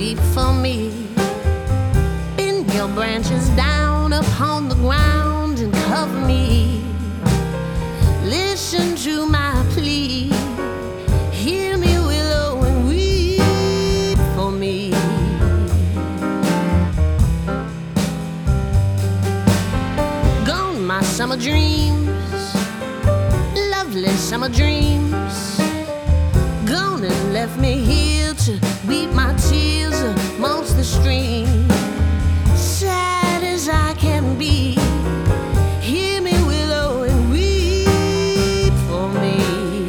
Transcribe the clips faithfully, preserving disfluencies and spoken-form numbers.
weep for me. Bend your branches down upon the ground and cover me. Listen to my plea. Hear me, willow, and weep for me. Gone my summer dreams, lovely summer dreams. Gone and left me here to weep my tears amongst the stream. Sad as I can be, hear me, willow, and weep for me.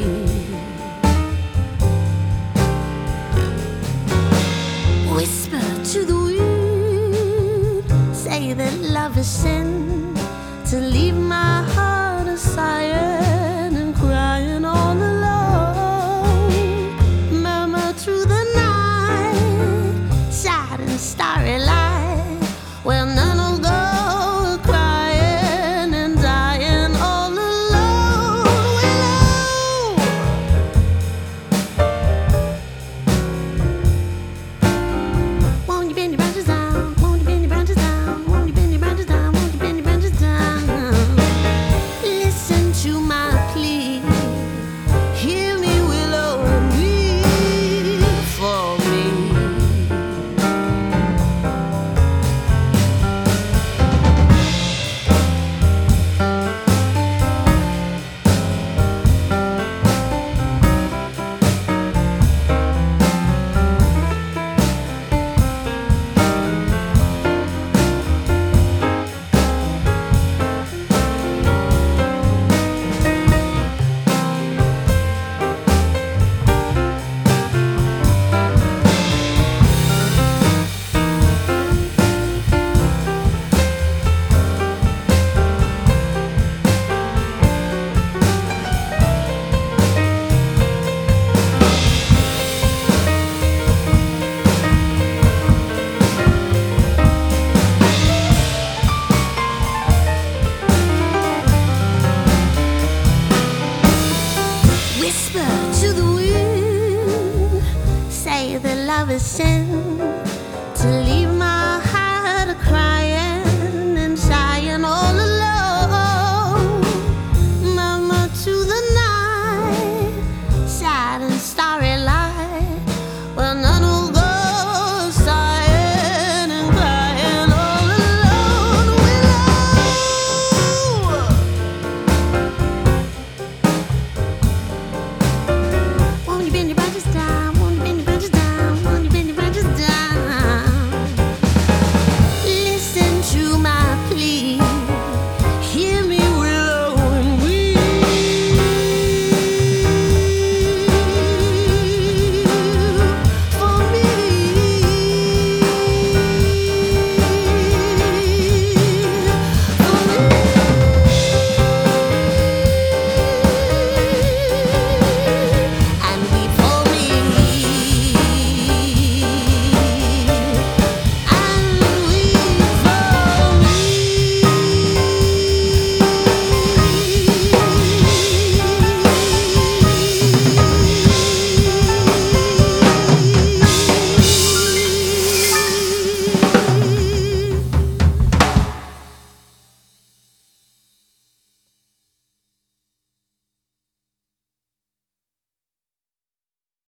Whisper to the wind, say that love is sin, to leave my heart a sighing and crying all alone. Murmur through the night, sad and starry light, where none will go crying and dying all alone. Willow, won't you bend your branches down? Won't you bend your branches down? Won't you bend your branches down? Won't you bend your branches down? Listen to my plea. Hear me, willow, and weep for me. Whisper to the wind, say that love is sin, to leave